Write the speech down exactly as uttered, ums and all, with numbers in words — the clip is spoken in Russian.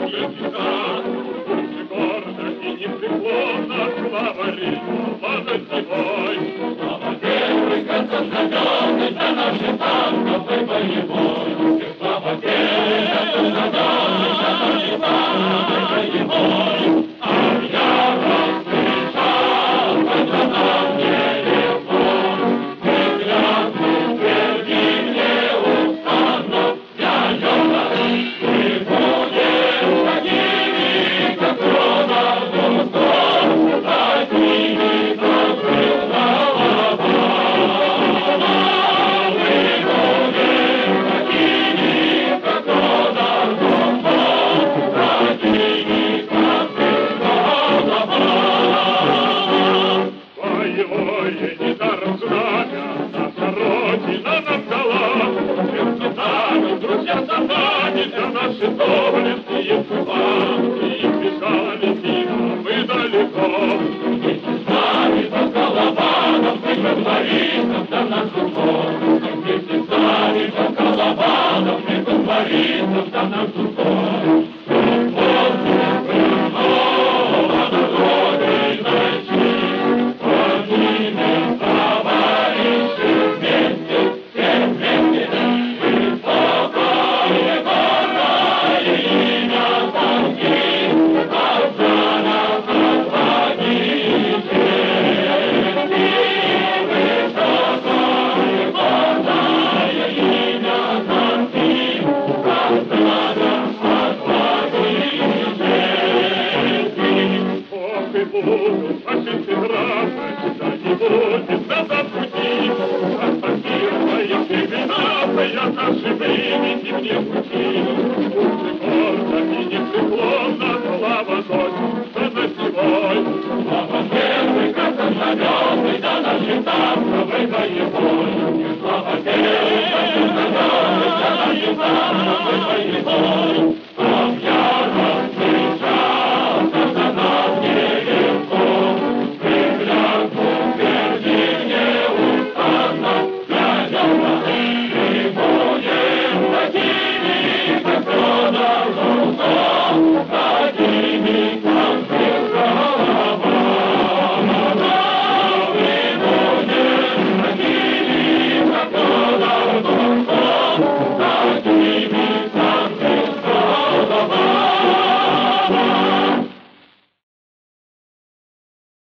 летиха, будьте гордо и непреклонно, главари, слава зимой. Слава первый краснознаменный за наши танковый боевой. Слава первый краснознаменный за наши танковый боевой. А я расслышал, когда нам телефон, мы клятву твердим неустанно, я Йодан, мы будем такими, как Рональду Стром, такими, как был голова. Мы будем такими, как Рональду Стром, такими, как был голова. Боевое недаром знамя, наша Родина нам дала. Сердце нами, друзья, собрались за наши доблестные дела. И бежали мимо мы далеко. Вместе с нами под Колобаном мы конвористов за нашу кровь. Вместе с нами под Колобаном мы конвористов за нашу